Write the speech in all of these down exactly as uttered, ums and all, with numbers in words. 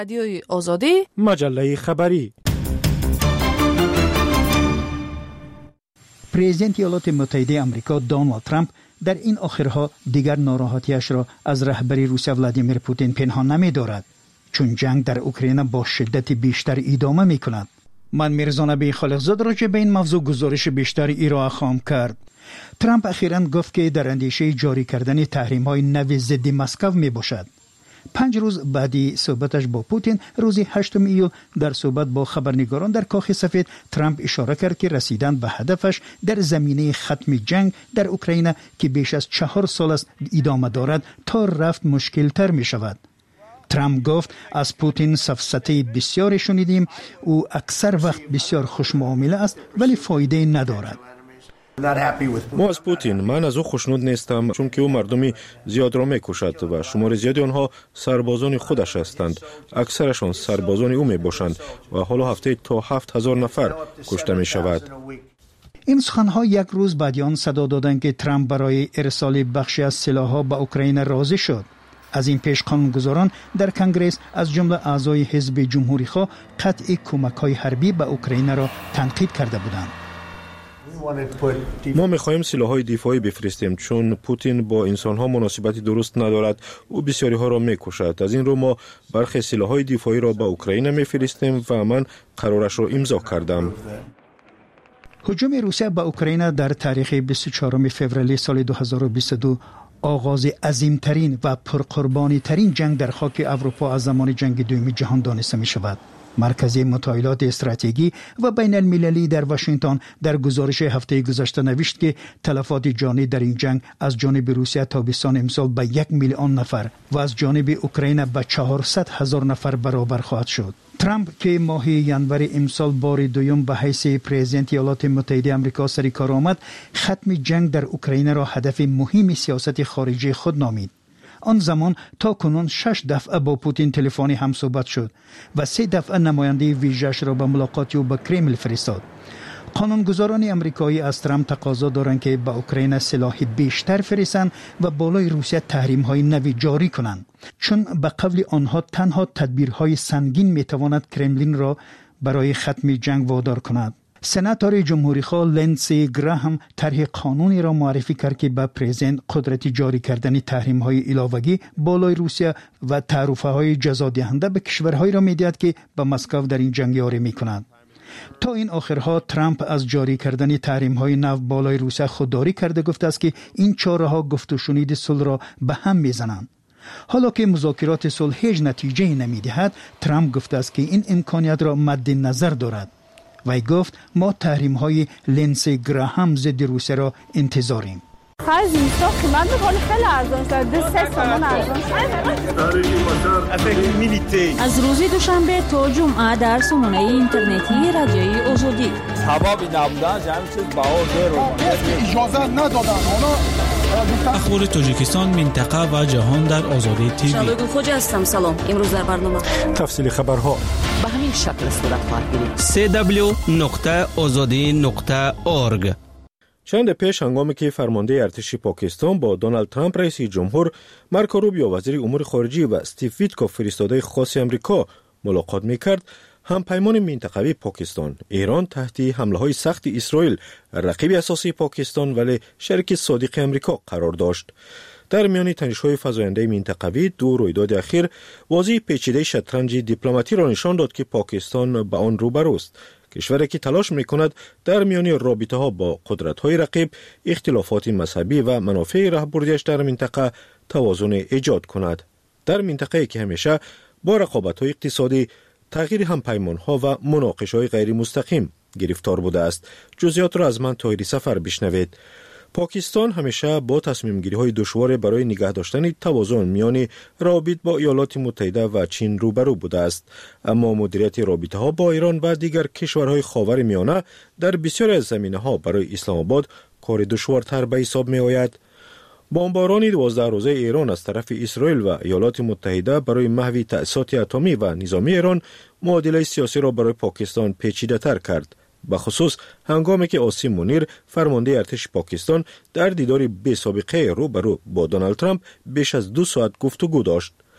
رادیوی آزادی، مجله خبری. پرزیدنت ایالات متحده آمریکا دونالد ترامپ در این آخرها دیگر ناراحتیش را از رهبری روسیه ولادیمیر پوتین پنهان نمی‌دارد، چون جنگ در اوکراین با شدت بیشتر ادامه می‌کند. من میرزا نبی خالقزاد راجع به این موضوع گزارش بیشتر ارائه خواهم کرد. ترامپ اخیراً گفت که در اندیشه جاری کردن تحریم‌های نو ضد مسکو میباشد. پنج روز بعدی صحبتش با پوتین روز هشتم ایول در صحبت با خبرنگاران در کاخ سفید، ترامپ اشاره کرد که رسیدن به هدفش در زمینه ختم جنگ در اوکراین که بیش از چهار سال است ادامه دارد تا رفت مشکل تر می شود. ترامپ گفت از پوتین سفسطه بسیار شنیدیم، او اکثر وقت بسیار خوشمعامله است ولی فایده ندارد. ما از پوتین من از او خوشنود نیستم، چون که او مردمی زیاد را میکشد و شمار زیادی آنها سربازان خودش هستند. اکثرشان سربازان او می باشند و حالا هفته تا هفت هزار نفر کشته می شود. این سخنها یک روز بعد آن صدا دادند که ترامپ برای ارسال بخشی از سلاح‌ها به اوکراین راضی شد. از این پیش قانونگذاران در کنگره از جمله اعضای حزب جمهوری‌خواه قطع کمک‌های حربی به اوکراین را تنقید کرده بودند. ما می‌خواهیم سلاح‌های دفاعی بفرستیم، چون پوتین با انسان‌ها مناسبتی درست ندارد. او بسیاری‌ها را می‌کشد. از این رو ما برخی سلاح‌های دفاعی را به اوکراین می‌فرستیم و من قرارش را امضا کردم. هجوم روسیه به اوکراین در تاریخ بیست و چهارم فوریه سال دو هزار و بیست و دو آغاز عظیمترین و پرقربانی ترین جنگ در خاک اروپا از زمان جنگ دوم جهان دانسته می شود. مرکز مطالعات استراتژی و بین المللی در واشنگتن در گزارش هفته گذشته نوشت که تلفات جانی در این جنگ از جانب روسیه تابستان امسال به یک میلیون نفر و از جانب اوکراین به چهارصد هزار نفر برابر خواهد شد. ترامپ که ماه ژانویه امسال بار دوم به حیث پرزیدنت ایالات متحده آمریکا سر کار آمد، ختم جنگ در اوکراین را هدف مهم سیاست خارجی خود نامید. آن زمان تا کنون شش دفعه با پوتین تلفنی هم صحبت شد و سه دفعه نماینده ویژه‌اش را به ملاقات او به کرمل فرستاد. قانونگذاران امریکایی از ترامپ تقاضا دارند که به اوکراین سلاح بیشتر فرستند و بالای روسیه تحریم‌های نوی جاری کنند، چون به قول آنها تنها تدبیرهای سنگین میتواند کرملین را برای ختم جنگ وادار کند. سناتور جمهوری‌خواه لندسی گراهام طرح قانونی را معرفی کرد که به پرزیدنت قدرت جاری کردن تحریم‌های علاوه‌ای بالای روسیه و تعرفه‌های جزادهنده به کشورهایی را می‌دهد که به مسکو در این جنگ یاری می‌کنند. تا این آخرها ترامپ از جاری کردن تحریم‌های نو بالای روسیه خودداری کرده گفته است که این چاره‌ها گفت و شنید صلح را به هم می‌زنند. حالا که مذاکرات صلح هیچ نتیجه‌ای نمی‌دهد، ترامپ گفته است که این امکانیت را مد نظر دارد. وی گفت ما تحریم‌های لندسی گراهام ضد روسیه را انتظاریم. خرج نیستا قیمت می‌کنه خیلی ارزان شده، سه سامان ارزان شده. از روز دوشنبه تا جمعه در سامانه اینترنتی رادیوی آزادی. حبابی نبودن جمع چیز بها زیر اجازه ندادن. اخبار تاجیکستان، منطقه و جهان در آزادی تیوی. شالوگو خوجا هستم. سلام. امروز در برنامه تفصیل خبرها به همین شکل صورت خواهد گرفت. سه دبلیو نقطه آزادی نقطه اورگ. چند پیش هنگامی که فرمانده ارتش پاکستان با دونالد ترامپ رئیس جمهور، مارکو روبیو وزیر امور خارجه و استیو ویتکوف فرستاده خاص آمریکا ملاقات میکرد، هم پیمان منطقوی پاکستان، ایران تحت حمله های سخت اسرائیل رقیب اساسی پاکستان ولی شریک صادق آمریکا قرار داشت. در میان تنش‌های فزاینده منطقوی، دو رویداد اخیر واضح پیچیده شطرنج دیپلماتی را نشان داد که پاکستان به آن روبروست. کشوری که تلاش میکند در میان رابطه ها با قدرت های رقیب اختلافات مذهبی و منافع رهبردیش در منطقه توازن ایجاد کند. در منطقه که همیشه با رقابت های اقتصادی، تغییر هم پیمان ها و مناقشه های غیر مستقیم گرفتار بوده است. جزئیات را از من طاهری سفر بشنوید. پاکستان همیشه با تصمیم گیری های دشوار برای نگه داشتن توازن میان روابط با ایالات متحده و چین روبرو بوده است، اما مدیریت رابطه ها با ایران و دیگر کشورهای خاور میانه در بسیاری از زمینه ها برای اسلام آباد کار دشوارتر به حساب می آید. بمباران دوازده روزه ایران از طرف اسرائیل و ایالات متحده برای محو تأسیسات اتمی و نظامی ایران معادله سیاسی را برای پاکستان پیچیده تر کرد، به خصوص هنگامی که آسیم منیر فرمانده ارتش پاکستان در دیداری بی سابقه روبرو با دونالد ترامپ بیش از دو ساعت گفتگو داشت.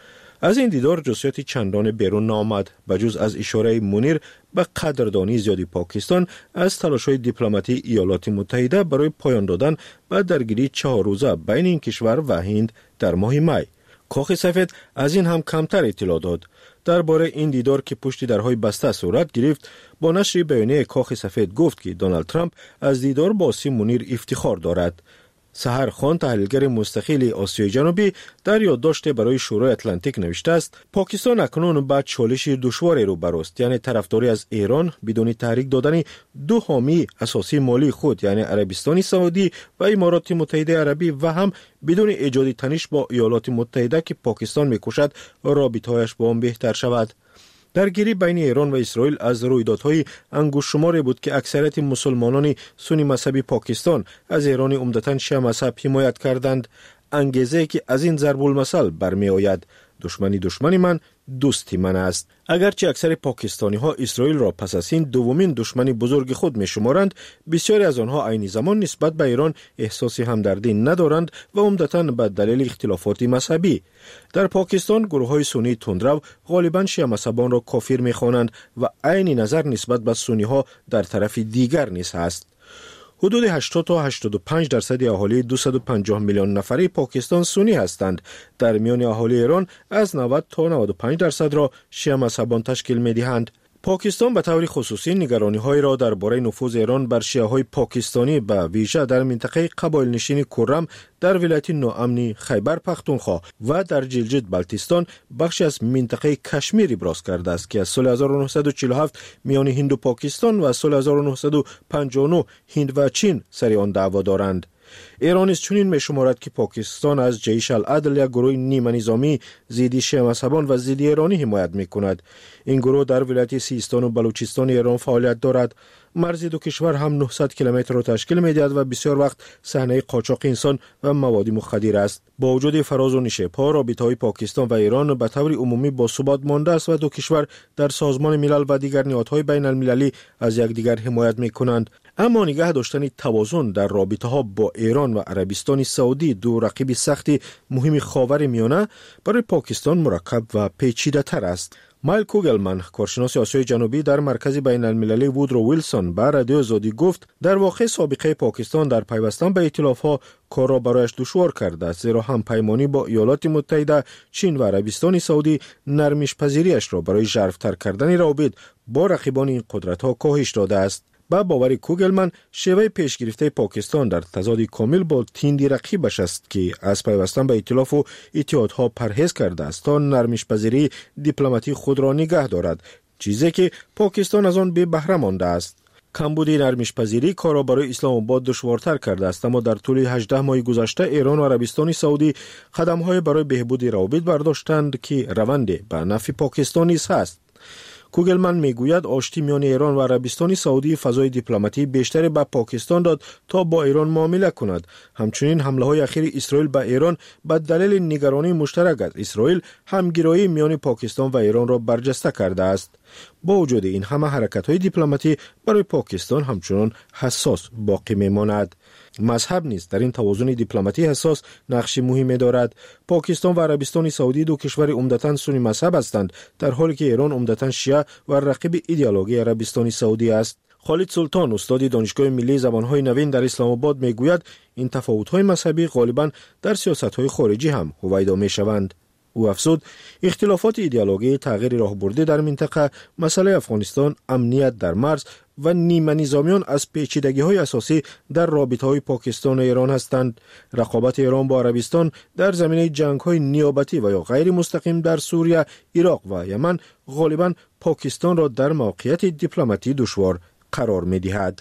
از این دیدار جزئیاتی چندان بیرون نآمد بجز از اشاره منیر به قدردانی زیادی پاکستان از تلاش‌های دیپلماتی ایالات متحده برای پایان دادن به درگیری چهار روزه بین این کشور و هند در ماه می. کاخ سفید از این هم کمتر اطلاع داد. درباره این دیدار که پشت درهای بسته صورت گرفت، با نشر بیانیه کاخ سفید گفت که دونالد ترامپ از دیدار با سی منیر افتخار دارد. سحر خان، تحلیلگر مستقل آسیای جنوبی، در یادداشت برای شورای اتلانتیک نوشته است پاکستان اکنون با چالش دشواری روبروست، یعنی طرفداری از ایران بدون تحریک دادن دو حامی اساسی مالی خود یعنی عربستان سعودی و امارات متحده عربی و هم بدون ایجاد تنش با ایالات متحده که پاکستان می‌کوشد رابطه‌هایش با آن بهتر شود. درگیری بین ایران و اسرائیل از رویدادهای انگشت شماری بود که اکثریت مسلمانان سنی مذهبی پاکستان از ایران عمدتاً شیعه مذهب حمایت کردند. انگیزه که از این ضرب المثل برمی آید: دشمنی دشمنی من، دوستی من است. اگرچه اکثر پاکستانی ها اسرائیل را پس از این دومین دشمن بزرگ خود می شمارند، بسیاری از آنها عین زمان نسبت به ایران احساس همدردی ندارند و عمدتاً به دلیل اختلافات مذهبی. در پاکستان گروه های سنی تندرو غالباً شیعه مذهبان را کافر می خوانند و عین نظر نسبت به سنی ها در طرف دیگر نیز است. حدود هشتاد تا هشتاد و پنج درصد اهالی دویست و پنجاه میلیون نفری پاکستان سنی هستند. در میان اهالی ایران از نود تا نود و پنج درصد را شیعه مذهبان تشکیل می دهند. پاکستان به طور خصوصی نگرانی‌های را درباره نفوذ ایران بر شیعه‌های پاکستانی به ویژه در منطقه قبایل نشین کرم در ولایت نوامنی خیبر پختونخوا و در جلجت بلتیستان بخشی از منطقه کشمیر ابراز کرده است که از سال هزار و نهصد و چهل و هفت میان هند و پاکستان و از سال هزار و نهصد و پنجاه و نه هند و چین سر آن دعوا دارند. ایران است چنین می شمارد که پاکستان از جیش العدل یک گروه نیمه نظامی ضد شیعه مذهبان و ضد ایرانی حمایت می کند. این گروه در ولایت سیستان و بلوچستان ایران فعالیت دارد. مرز دو کشور هم نهصد کیلومتر را تشکیل می دهد و بسیار وقت صحنه قاچاق انسان و مواد مخدر است. با وجود فراز و نشیب‌ها، رابطه‌های پاکستان و ایران به طور عمومی با ثبات مانده است و دو کشور در سازمان ملل و دیگر نهادهای بین المللی از یکدیگر حمایت می کنند. اما نگاه داشتن توازن در رابطه‌ها با ایران و عربستان سعودی، دو رقیب سخت مهم خاور میانه، برای پاکستان مرکب و پیچیده‌تر است. مایل کوگلمن، کارشناس آسیای جنوبی در مرکز بین المللی وودرو ویلسون، به رادیو آزادی گفت در واقع سابقه پاکستان در پیوستن به ائتلاف‌ها کار را برایش دشوار کرده است، زیرا هم پیمانی با ایالات متحده، چین و عربستان سعودی نرمش پذیریش را برای ژرف‌تر کردن روابط با رقیبان این قدرت‌ها کاهش داده است. با باور کوگلمن، شیوه پیشگرفته پاکستان در تضاد کامل با تیندی رقیبش است که از پیوستن به ائتلاف و اتحادها پرهیز کرده است تا نرمش پذیری دیپلماتی خود را نگه دارد، چیزی که پاکستان از آن به بهره مانده است. کمبود نرمش پذیری کار را برای اسلام آباد دشوارتر کرده است، اما در طول هجده ماه گذشته ایران و عربستان سعودی قدم‌های برای بهبود روابط برداشتند که روند به نفع پاکستان نیز است. کوگلمن میگوید آشتی میان ایران و عربستان سعودی فضای دیپلماتی بیشتری به پاکستان داد تا با ایران معامله کند. همچنین حمله های اخیر اسرائیل به ایران به دلیل نگرانی مشترک از اسرائیل همگرایی میان پاکستان و ایران را برجسته کرده است. با وجود این همه حرکت های دیپلماتی برای پاکستان همچنان حساس باقی میماند. مذهب نیز در این توازن دیپلماتی حساس نقش مهمی دارد. پاکستان و عربستان سعودی دو کشور عمدتاً سنی مذهب هستند، در حالی که ایران عمدتاً شیعه و رقیب ایدئولوژی عربستان سعودی است. خالد سلطان، استاد دانشگاه ملی زبان‌های نوین در اسلام آباد، میگوید این تفاوت‌های مذهبی غالباً در سیاست‌های خارجی هم هویدا می‌شوند. او افزود اختلافات ایدئولوژی، تغییر راهبردی در منطقه، مسئله افغانستان، امنیت در مرز و نیمه نظامیان از پیچیدگی‌های اساسی در رابطه‌های پاکستان و ایران هستند. رقابت ایران با عربستان در زمینه جنگ‌های نیابتی و یا غیر مستقیم در سوریه، عراق و یمن غالباً پاکستان را در موقعیت دیپلماتی دشوار قرار می‌دهد.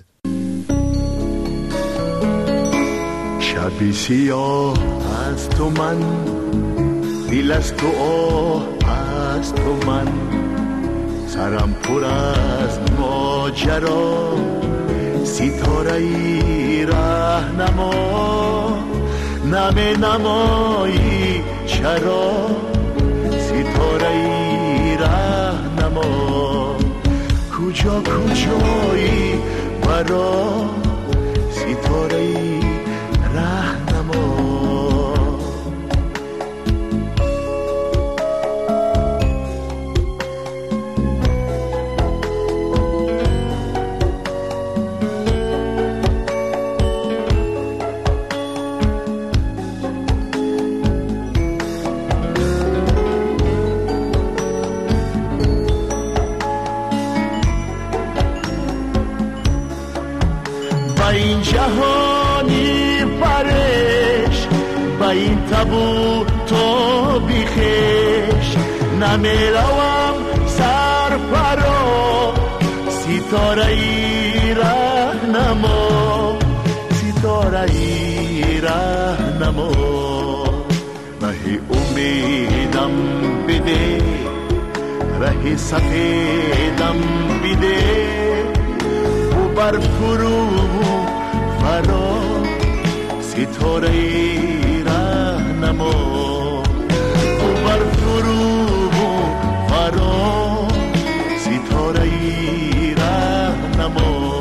شبی سیاه از تو من، دل از تو آه از تو من، سرم پر از ماجرا، ستاره ای راهنما، نم نمایی چرا، ستاره ای راهنما، کجا کجایی مرا، ستاره ای راهنما. تبو تو بیخش نمیروم سر پرو ستاره ای رهنما ستاره ای رهنما راه امیدم بده راه سفیدم بده و بر فرو فرا ستاره ای رهنما و بر فرو فرا ستاره ای رهنما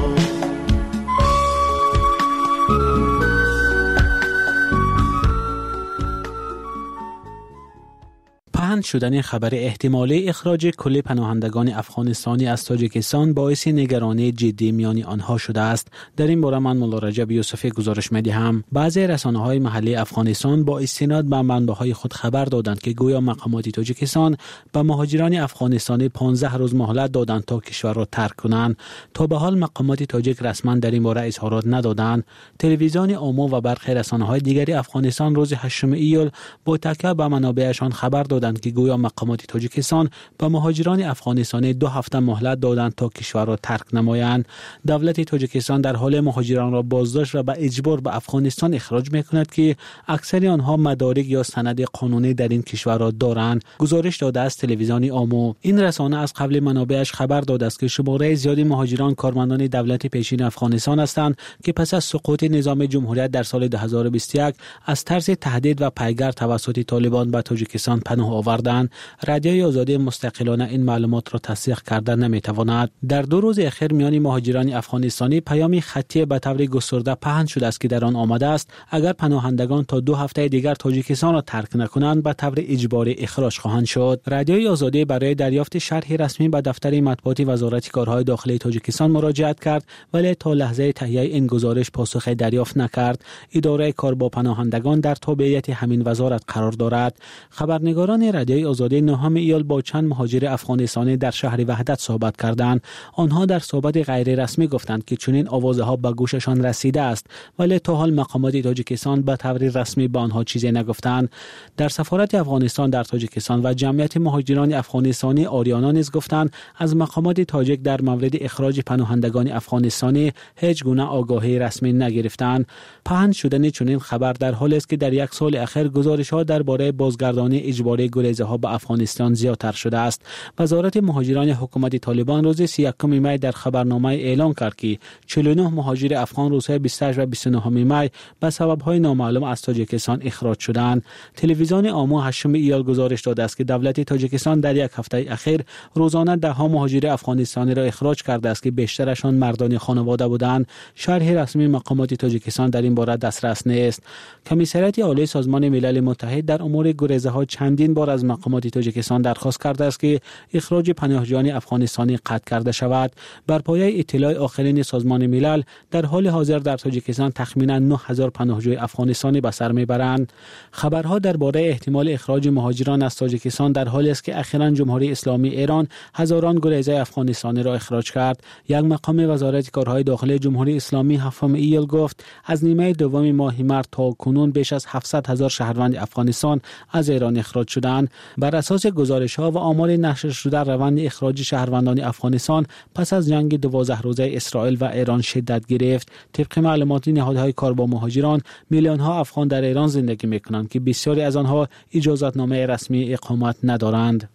پهن شدن خبر احتمالی اخراج کل پناهندگان افغانستانی از تاجیکستان باعث نگرانی جدی میان آنها شده است. در این باره من مولا رجب یوسفی گزارش می‌دهم. بعضی رسانه‌های محلی افغانستان با استناد به منبع‌های خود خبر دادند که گویا مقامات تاجیکستان به مهاجران افغانستانی پانزده روز مهلت دادند تا کشور را ترک کنند. تا به حال مقامات تاجیک رسما در این باره اظهارات ندادند. تلویزیون عمو و برخی رسانه‌های دیگری افغانستان روز هشتم ایول با تکیه به منابعشان خبر دادند که گویا مقامات تاجیکستان به مهاجران افغانستانی دو هفته مهلت دادند تا کشور را ترک نمایند. دولت تاجیکستان در حال مهاجران را بازداشت و به اجبار به افغانستان اخراج می‌کند که اکثر آنها مدارک یا سند قانونی در این کشور را دارند. گزارش داده است تلویزیون عمو. این رسانه از قبل منابعش خبر داده است که شماره زیادی مهاجران کارمندان دولت پیشین افغانستان هستند که پس از سقوط نظام جمهوریت در سال دو هزار و بیست و یک از ترس تهدید و پیگر توسط طالبان به تاجیکستان پناه آوردند. رادیوی آزادی مستقلانه این معلومات را تصدیق کرده نمیتواند. در دو روز اخیر میان مهاجران افغانستانی پیامی خطی به طور گسترده پهن شده است که در آن آمده است اگر پناهندگان تا دو هفته دیگر تاجیکستان را ترک نکنند به طور اجباری اخراج خواهند شد. رادیوی آزادی برای دریافت شرح رسمی به دفتر مطبوعات وزارت کارهای داخلی تاجیکستان مراجعت کرد ولی تا لحظه تهیه این گزارش پاسخی دریافت نکرد. اداره کار با پناهندگان در تابعیت همین وزارت قرار دارد. خبرنگاران رادیوی آزادی نهم ایول با چند مهاجر افغانستانی در شهر وحدت صحبت کردند. آنها در صحبت غیر رسمی گفتند که چنین آوازها به گوششان رسیده است ولی تا حال مقامات تاجیکستان به طور رسمی به آنها چیزی نگفتند. در سفارت افغانستان در تاجیکستان و جمعیت مهاجران افغانستانی آریانا نیز گفتند از مقامات تاجیک در مورد اخراج پناهندگان افغانستانی هیچ گونه آگاهی رسمی نگرفتند. پهن شدن چنین خبر در حالی است که در یک سال اخیر گزارش‌ها درباره بازگردانی اجباری گریزه‌ها به افغانستان زیادتر شده است. وزارت مهاجران حکومت طالبان روز سی و یکم می در خبرنامه اعلام کرد که چهل و نه مهاجر افغان روزهای بیست و هشت و بیست و نه می به سبب‌های نامعلوم از تاجیکستان اخراج شدند. تلویزیون عمو هشتم ایول گزارش داده است که دولت تاجیکستان در یک هفته اخیر روزانه ده ها مهاجر افغانستانی را اخراج کرده است که بیشترشان مردان خانواده بودند. شرح رسمی مقامات تاجیکستان در این باره دسترس نیست. کمیسریت عالی سازمان ملل متحد در امور گریزه‌ها چندین بار از مقامات تاجیکستان درخواست کرده است که اخراج پناهجویان افغانستانی قطع کرده شود. بر پایه اطلاع آخرین سازمان ملل در حال حاضر در تاجیکستان تخمینا نه هزار پناهجوی افغانستانی به سر میبرند. خبرها درباره احتمال اخراج مهاجران از تاجیکستان در حالی است که اخیراً جمهوری اسلامی ایران هزاران گریزه افغانستانی را اخراج کرد. یک مقام وزارت کارهای داخلی جمهوری اسلامی هفتم ایول گفت از نیمه دوم ماه مارس تا کنون بیش از هفتصد هزار شهروند افغانستان از ایران اخراج شدند. بر اساس گزارش‌ها و آمار نشر شده روند اخراج شهروندان افغانستان پس از جنگ دوازده روزه اسرائیل و ایران شدت گرفت. طبق معلومات نهادهای کار با مهاجران میلیون‌ها افغان در ایران زندگی می‌کنند که بسیاری از آنها اجازه‌نامه رسمی اقامت ندارند.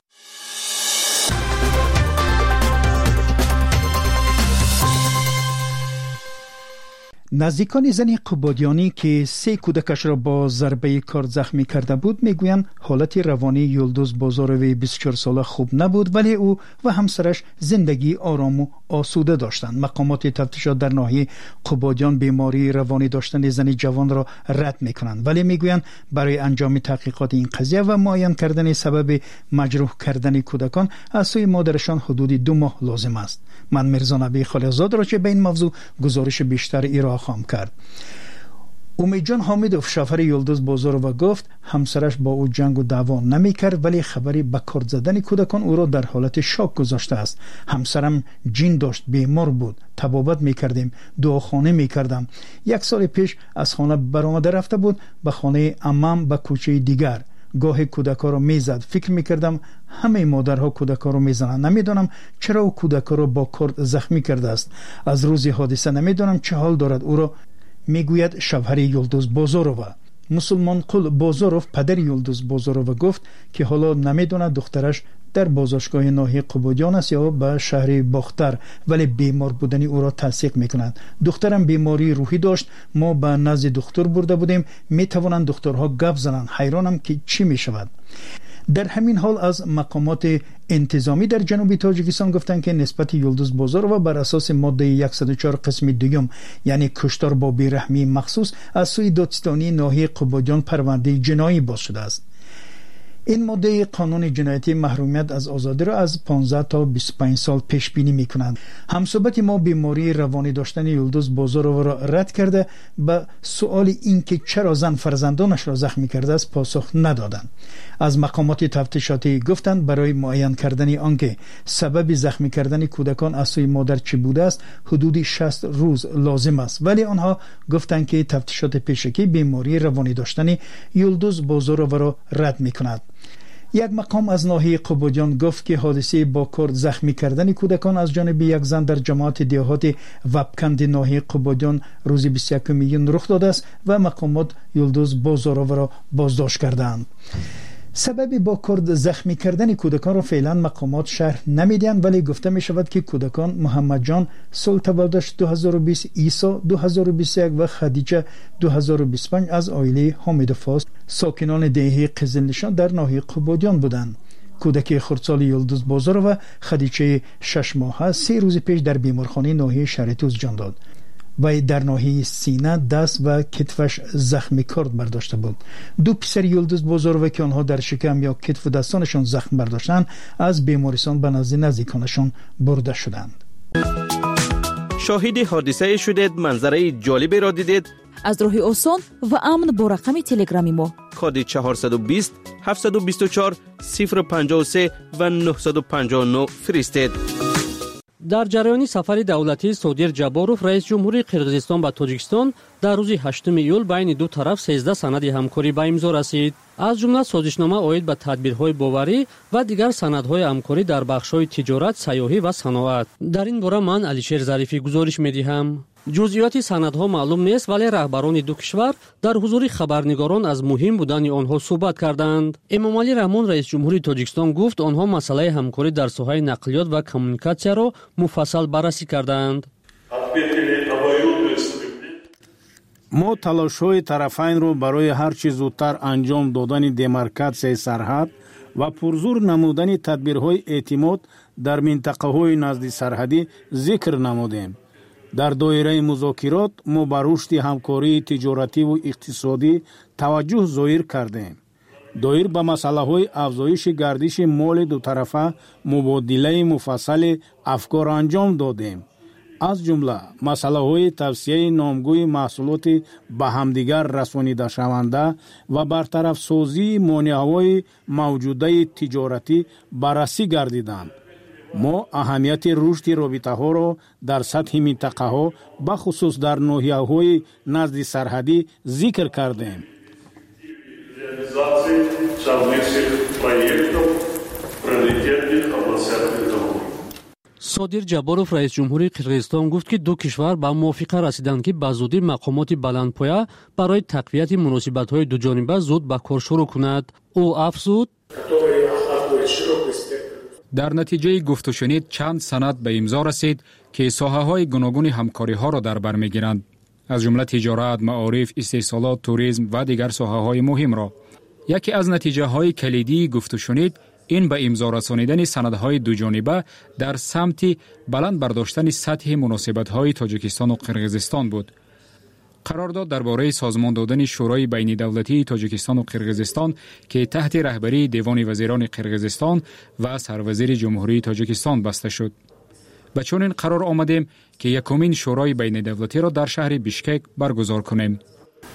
نزدیکان زن قبادیانی که سه کودکش را با ضربه کار زخمی کرده بود میگویند حالت روانی یلدوز بازاروی بیست و چهار ساله خوب نبود ولی او و همسرش زندگی آرام و آسوده داشتند. مقامات تفتیشات در ناحیه قبادیان بیماری روانی داشتن زن جوان را رد میکنند ولی میگویند برای انجام تحقیقات این قضیه و معاین کردن سبب مجروح کردن کودکان از سوی مادرشان حدود دو ماه لازم است. من میرزا نبی خلیلزاد را چه به این موضوع گزارش بیشتر ایران خواهم کرد. امیدجان حامدوف شوهر یلدز بازاروا گفت همسرش با او جنگ و دعوا نمی کرد، ولی خبری به کار زدن کودکان او را در حالت شاک گذاشته است. همسرم جین داشت، بیمار بود، طبابت می کردیم، دعاخانه می کردم. یک سال پیش از خانه برآمده رفته بود به خانه عمم به کوچه دیگر. گاهی کودکا را میزد. فکر میکردم همه مادرها کودکا را میزنند. نمیدانم چرا او کودکا را با کارد زخمی کرده است. از روز حادثه نمیدانم چه حال دارد. او را میگوید شوهر یلدز بازاروا. مسلمان قل بازاروف پدر یلدز بازاروا گفت که حالا نمیداند دخترش در بازداشتگاه ناحیه قبادیان است یا به شهر باختر، ولی بیمار بودنی او را تصدیق میکنند. دخترم بیماری روحی داشت. ما به نزد دکتر برده بودیم. میتوانند دکترها گپ زنند. حیرانم که چی میشود. در همین حال از مقامات انتظامی در جنوب تاجیکستان گفتند که نسبت یلدز بازاروا بر اساس ماده صد و چهار قسم دوم یعنی کشتار با بیرحمی مخصوص از سوی دادستانی ناحیه قبادیان پرونده جنایی باز شده است. این ماده قانون جنایتی محرومیت از آزادی را از پانزده تا بیست و پنج سال پیش بینی می کنند. همصحبت ما بیماری روانی داشتن یلدز بازاروا را رد کرده به سؤال اینکه چرا زن فرزندانش را زخمی کرده است پاسخ ندادند. از مقامات تفتیشاتی گفتند برای معین کردن آنکه سبب زخمی کردن کودکان از سوی مادر چه بوده است حدود شصت روز لازم است، ولی آنها گفتند که تفتیشات پیشکی بیماری روانی داشتن یلدز بازاروا را رد می کند. یک مقام از ناحیه قبادیان گفت که حادثه با کارد زخمی کردن کودکان از جانب یک زن در جماعت دیهات وبکند ناحیه قبادیان روز بیست و یکم میلیون رخ داده است و مقامات یلدز بازاروا را بازداشت کردند. سبب با کارد زخمی کردن کودکان را فعلا مقامات شرح نمیدهند، ولی گفته می شود که کودکان محمد جان سال تولدش دو هزار و بیست، عیسی دو هزار و بیست و یک و خدیجه دو هزار و بیست و پنج از عائله حامدوف ساکنان دهه قزل نشان در ناحیه قبادیان بودند. کودک خردسال یلدز بازاروا خدیجه شش ماهه سه روز پیش در بیمارخانه ناحیه شهرتوز جان داد. و در ناحیه سینه، دست و کتفش زخمی کارد برداشته بود. دو پسر یلدز بازاروا که آنها در شکم یا کتف و دستانشان زخم برداشتند از بیمارستان به نزد نزدیکانشان برده شدند. شاهد حادثه شدید، منظره جالبی را دیدید؟ از راه آسان و امن با رقم تلگرامی ما کد چهارصد و بیست هفتصد و بیست و چهار صفر پنجاه و سه و نهصد و پنجاه و نه فرستید. در جریان سفر دولتی صادر جاباروف رئیس جمهوری قرقیزستان به تاجیکستان در روز هشتم ایول بین دو طرف سیزده سند همکاری به امضا رسید. از جمله سازشنامه اوید به تدبیرهای باوری و دیگر سندهای همکاری در بخش‌های تجارت، سیاحی و صنعت. در این باره من علیشیر ظریفی گزارش می‌دهم. جزئیات سندها معلوم نیست، ولی رهبران دو کشور در حضور خبرنگاران از مهم بودن آنها صحبت کردند. امامعلی رحمان رئیس جمهوری تاجیکستان گفت آنها مسئله همکاری در ساحه نقلیات و کمیونیکاسیا را مفصل بررسی کردند. ما تلاش‌های طرفین را برای هر چه زودتر انجام دادن دمارکاسیای سرحد و پرزور نمودن تدبیرهای اعتماد در منطقه‌های نزد سرحدی ذکر نمودیم. در دایره مذاکرات ما به رشد همکاری تجارتی و اقتصادی توجه ظاهر کردیم. دایر به مسئله‌های افزایش گردش مال دو طرفه مبادله مفصل افکار انجام دادیم. از جمله مسئله‌های توسعه نامگوی محصولات به همدیگر رسانیده شونده و برطرف سازی مانع‌های موجوده تجارتی بررسی گردیدند. ما اهمیت رشد رابطه‌ها را در سطح منطقه‌ها به خصوص در ناحیه‌های نزد سرحدی ذکر کردیم. صادر جاباروف رئیس جمهوری قرقیزستان گفت که دو کشور به موافقه رسیدند که به زودی مقامات بلندپایه برای تقویت مناسبت‌های دو جانبه زود به کار شروع کند. او افزود در نتیجه گفت و شنید چند سند به امضا رسید که ساحه‌های گوناگون همکاری‌ها را در بر می‌گیرند، از جمله تجارت، معارف، استحصالات، توریسم و دیگر ساحه‌های مهم را. یکی از نتیجه‌های کلیدی گفت و شنید این به امضا رسانیدن سندهای دو جانبه در سمت بلند برداشتن سطح مناسبت‌های تاجیکستان و قرقیزستان بود. قرارداد درباره سازمان دادن شورای بین دولتی تاجیکستان و قرقیزستان که تحت رهبری دیوان وزیران قرقیزستان و سروزیر جمهوری تاجیکستان بسته شد. به چنین قرار آمدیم که یکمین شورای بین دولتی را در شهر بیشکک برگزار کنیم.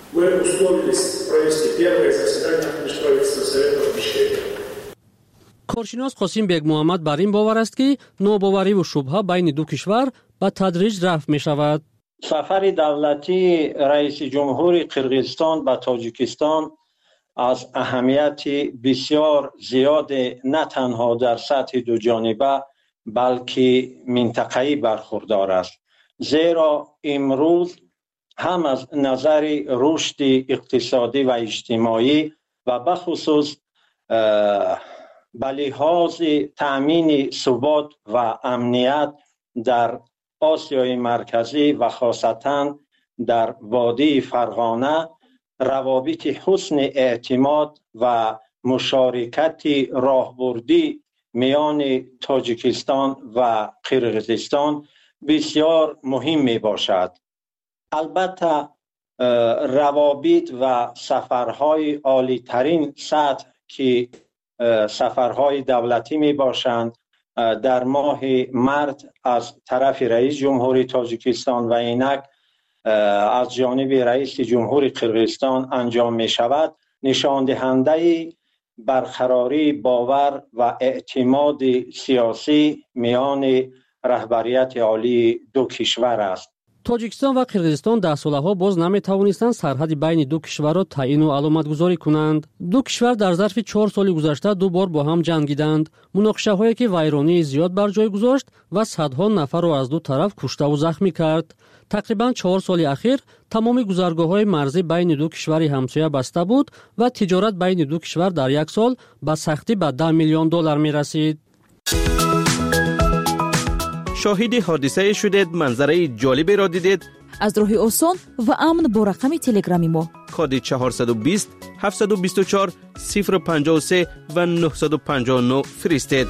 Мы условились провести первое заседание межправительственного совета в Бишкеке. کارشناس قاسم بیگ محمد بر این باور است که ناباوری و شبهه بین دو کشور به تدریج رفع می شود. سفر دولتی رئیس جمهور قرقیزستان به تاجیکستان از اهمیت بسیار زیاد نه تنها در سطح دو جانبه بلکه منطقه‌ای برخوردار است. زیرا امروز هم از نظر رشد اقتصادی و اجتماعی و به خصوص به لحاظ تأمین ثبات و امنیت در آسیای مرکزی و خاصتاً در وادی فرغانه روابط حسن اعتماد و مشارکت راهبردی میان تاجیکستان و قرقیزستان بسیار مهم می باشد. البته روابط و سفرهای عالی ترین سطح که سفرهای دولتی می باشند در ماه مارس از طرف رئیس جمهوری تاجیکستان و اینک از جانب رئیس جمهوری قرقیزستان انجام می شود نشان دهنده برقراری باور و اعتماد سیاسی میان رهبریت عالی دو کشور است. تاجیکستان و قرقیزستان در سالها باز نمی توانستند سرحد بین دو کشور را تعیین و علامت گذاری کنند. دو کشور در ظرف چهار سال گذشته دو بار با هم جنگیدند. مناقشه هایی که ویرانی زیاد بر جای گذاشت و صدها نفر را از دو طرف کشته و زخمی کرد. تقریبا چهار سال اخیر تمام گذرگاه‌های مرزی بین دو کشور همسایه بسته بود و تجارت بین دو کشور در یک سال به سختی به ده میلیون دلار می رسید. شاهد حادثه شدید، منظره جالبی را دیدید؟ از راه آسان و امن با رقم تلگرامی ما کد چهارصد و بیست هفتصد و بیست و چهار صفر پنجاه و سه و نهصد و پنجاه و نه فرستید.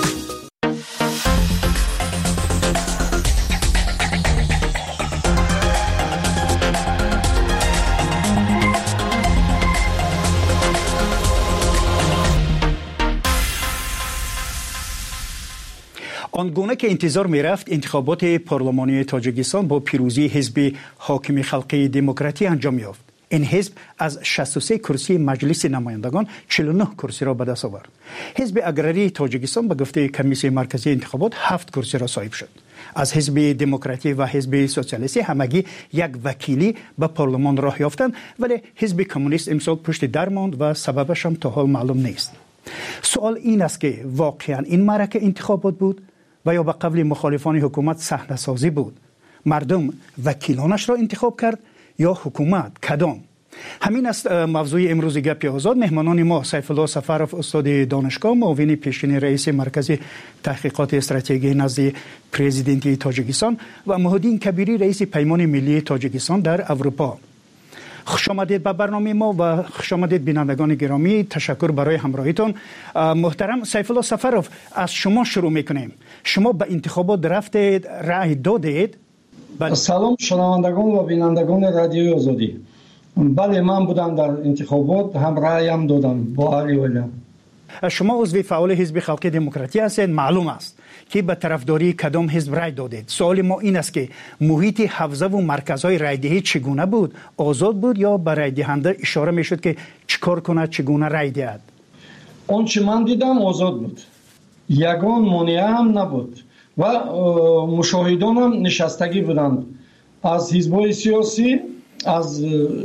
آنگونه که انتظار می رفت انتخابات پارلمانی تاجیکستان با پیروزی حزب حاکم خلقی دموکراتی انجام یافت. این حزب از شصت و سه کرسی مجلس نمایندگان چهل و نه کرسی را به دست آورد. حزب اگراری تاجیکستان به گفته کمیسیون مرکزی انتخابات هفت کرسی را صاحب شد. از حزب دموکراتی و حزب سوسیالیستی همگی یک وکیلی به پارلمان راه یافتند، ولی حزب کمونیست امسال پشت در ماند و سببش هم تا حال معلوم نیست. سوال این است که واقعا این معرکه انتخابات بود و یا به قول مخالفان حکومت صحنه سازی بود؟ مردم وکیلانش را انتخاب کرد یا حکومت؟ کدام؟ همین است موضوع امروز گپ آزاد. مهمانان ما سیف الله سفرов استاد دانشگاه، معاون پیشین رئیس مرکز تحقیقات استراتژی نزد پرزیدنت تاجیکستان و مهدین کبیری رئیس پیمان ملی تاجیکستان در اروپا. خوش آمدید به برنامه ما و خوش آمدید بینندگان گرامی. تشکر برای همراهیتون. محترم سیف الله سفرов، از شما شروع میکنیم. شما به انتخابات رفتید، رأی دادید؟ بله. سلام شنوندگان و بینندگان رادیوی آزادی. بله، من بودم در انتخابات، هم رأیم دادم با علی ولیم. شما عضو فعال حزب خلقی دموکراتی هستید. معلوم است که به طرفداری کدام حزب رای دادید. سوال ما این است که محیط حوزه و مرکزهای رایدهی چگونه بود؟ آزاد بود یا به رای دهنده اشاره میشد که چیکار کنه، چگونه رای دهد؟ اون چه من دیدم آزاد بود، یگان مانع هم نبود و مشاهدان هم نشستگی بودند از حزب‌های سیاسی، از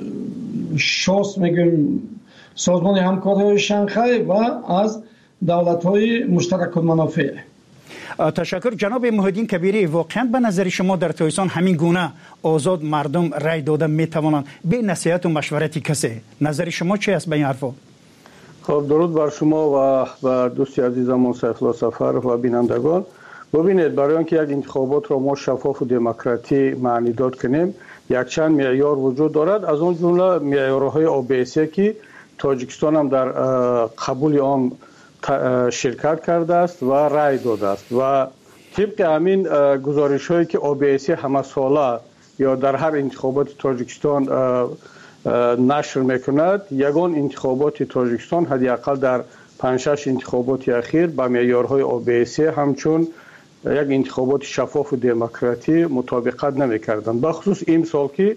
شاس میگیم سازمان همکاری شانگهای و از دولت‌های مشترک المنافع. تشکر. جناب مهدین کبیری، واقعا به نظر شما در تاجیکستان همین گونه آزاد مردم رای دادن میتوانند به نصیحت و مشورت کسی؟ نظر شما چی است به این حرفا؟ خب درود بر شما و بر دوستی عزیزمون سیف الله سفرov و بینندگان. ببینید، برای اینکه یک انتخابات را ما شفاف و دموکراتی معنی داد کنیم، یک چند معیار وجود دارد. از اون جمله معیارهای اوبیسی که تاجیکستان هم در قبول آن شرکت کرده است و رای داده است و طبق همین گزارش هایی که اوبیسی همه ساله یا در هر انتخابات تاجیکستان نشر میکند، یگان انتخابات تاجیکستان حداقل در پنج شش انتخابات اخیر با معیارهای اوبیسی همچون یک انتخابات شفاف و دموکراتی مطابقت نمیکردند. بخصوص این سال که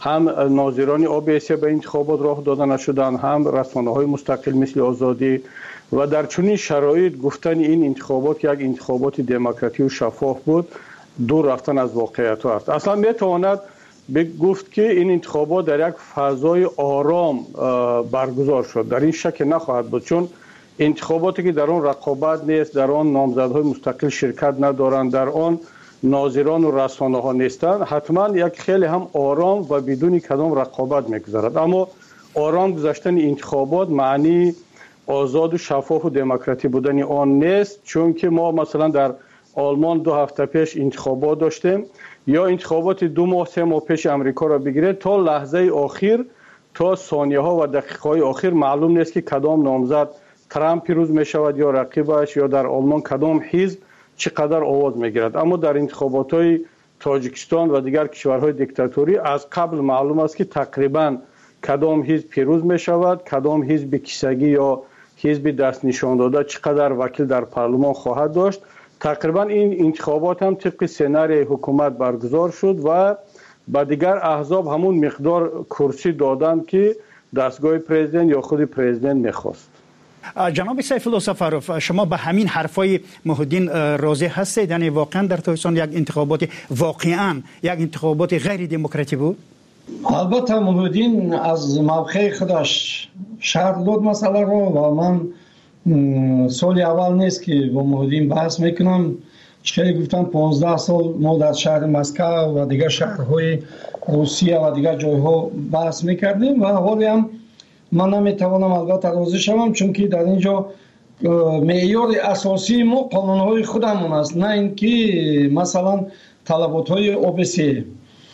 هم ناظران او بی سی به انتخابات راه داده نشدند، هم رسانه‌های مستقل مثل آزادی و در چنین شرایط گفتن این انتخابات یک انتخابات دموکراتیک و شفاف بود دور رفتن از واقعیت است. اصلا میتواند گفت که این انتخابات در یک فضای آرام برگزار شد. در این شک نخواهد بود، چون انتخاباتی که در آن رقابت نیست، در آن نامزدهای مستقل شرکت ندارند، در آن ناظران و رسانه ها نیستند، حتما یک خیلی هم آرام و بدون کدام رقابت میگذرد. اما آرام گذشتن انتخابات معنی آزاد و شفاف و دموکراتیک بودن آن نیست، چون که ما مثلا در آلمان دو هفته پیش انتخابات داشتیم، یا انتخابات دو ماه سه ماه پیش امریکا را بگیرید، تا لحظه آخر، تا ثانیه ها و دقیقه های آخر معلوم نیست که کدام نامزد ترامپ پیروز می شود یا رقیبش، یا در آلمان کدام حزب چقدر آواز می گیرد. اما در انتخابات های تاجیکستان و دیگر کشورهای دیکتاتوری از قبل معلوم است که تقریبا کدام حزب پیروز می شود، کدام حزب کیسگی یا حزب دست نشان داده چقدر وکیل در پارلمان خواهد داشت. تقریبا این انتخابات هم طبق سناریوی حکومت برگزار شد و با دیگر احزاب همون مقدار کرسی دادند که دستگاه پرزیدنت یا خود پرزیدنت میخواست. جناب سیف الله سفروف، شما به همین حرفای محی‌الدین راضی هستید؟ یعنی واقعا در تاجیکستان یک انتخابات واقعا یک انتخابات غیر دموکراتیک بود؟ البته محی‌الدین از موقع خودش شرح داد مسئله رو و من سال اول نیست که با محی‌الدین بحث میکنم. چه گفتم پانزده سال ما در شهر مسکو و دیگر شهرهای روسیه و دیگر جایها بحث میکردیم و حالی هم من نمیتوانم البته راضی شوم، چون که در اینجا معیار اساسی ما قانونهای خودمون است، نه اینکه مثلا طلبات‌های او بی سی.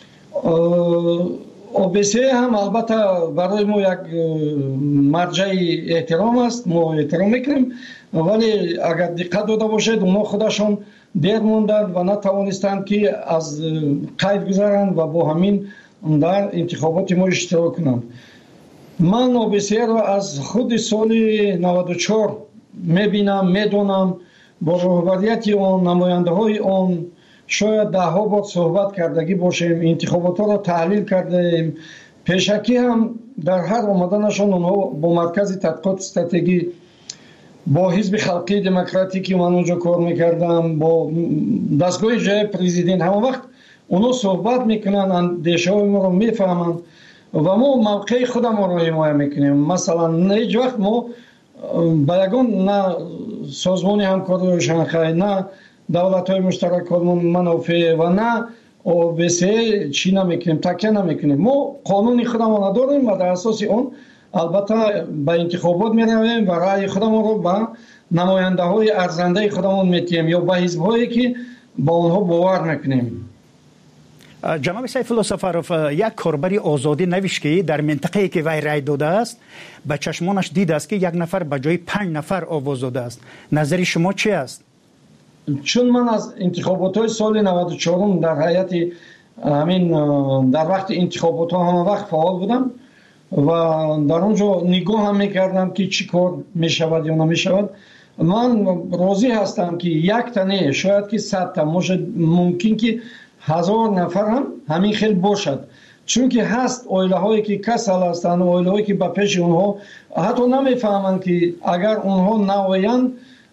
او بی سی هم البته برای ما یک مرجع احترام است، ما احترام میکنیم، ولی اگر دقت داده باشید اونا خودشون دیر موندند و نتوانستند که از قید گذارند و با همین در انتخابات ما اشتراک کنند. من او بی سی را از خود سال نود و چهار میبینم، میدونم، با رهبریت آن، نماینده های آن شاید ده ها بار صحبت کردگی باشیم، انتخابات را تحلیل کردیم. پیشکی هم در هر آمدنشان اونها با مرکز تحقیقات استراتژی، با حزب خلقی دموکراتیکی من اونجا کار میکردم، با دستگاه جای پرزیدنت، همه وقت اونها صحبت میکنن، اندیشه های ما رو میفهمن و ما موقع خودم رو حمایت میکنیم. مثلا هیچ وقت ما با یگان نه سازمان همکاری شانگهای، نه دولت های مشترک منافع و نه او بی سی چی نمیکنیم، تکیه نمیکنیم. ما قانون خودمون داریم و در اساس اون البته به انتخابات میرویم و رأی خودمون رو به نماینده های ارزنده خودمون میتیم یا به حزب هایی که با اونها باور میکنیم. جناب سیف الله سفروف، یک کاربری آزادی نوشت که در منطقه‌ای که وی رای داده است به چشمانش دیده است که یک نفر به جای پنج نفر آواز داده است. نظر شما چی است؟ چون من از انتخابات های سال نود و چهار در هیئت همین در وقت انتخابات ها همه وقت فعال بودم و در اونجا نگاه هم میکردم که چی کار میشود یا نمیشود. من راضی هستم که یک تنه شاید که صد تا ممکن که هزار نفر هم همین خیلی باشد، چون که هست اویله هایی که کسل هستند، اویله هایی که به پیش اونها حتی نمیفهمند که اگر اونها نویند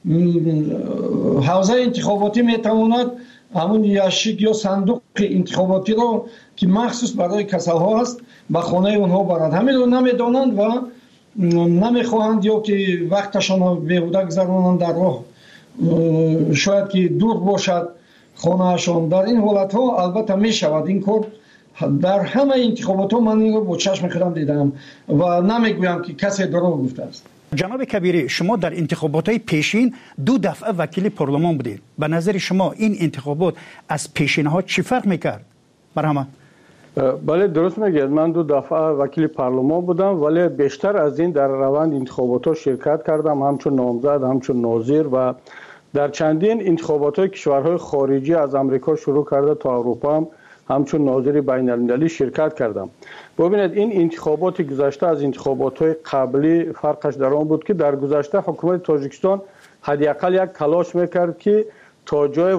حوزه انتخاباتی میتواند همون یاشیک یا صندوق انتخاباتی رو که مخصوص برای کسل ها است به خانه اونها برند. همین رو نمیدانند و نمیخواهند یا که وقتشان رو بیهوده گذرانند در راه، شاید که دور باشد خانهشان. در این حالت ها البته می شود این کار. در همه انتخابات ها من این رو با چشم خودم دیدم و نمیگویم که کسی دروغ گفته است. جناب کبیری، شما در انتخابات های پیشین دو دفعه وکیل پارلمان بودید. به نظر شما این انتخابات از پیشین ها چی فرق میکرد؟ برهمه. بله درست میگید، من دو دفعه وکیل پارلمان بودم ولی بیشتر از این در روند انتخابات ها شرکت کردم، همچون نامزد، همچون ناظر و در چندین انتخابات های کشورهای خارجی از امریکا شروع کرده تا اروپا هم همچون ناظر بین المللی شرکت کردم. ببینید این انتخابات گذشته از انتخابات های قبلی فرقش در آن بود که در گذشته حکومت تاجیکستان حداقل یک تلاش میکرد که تا جای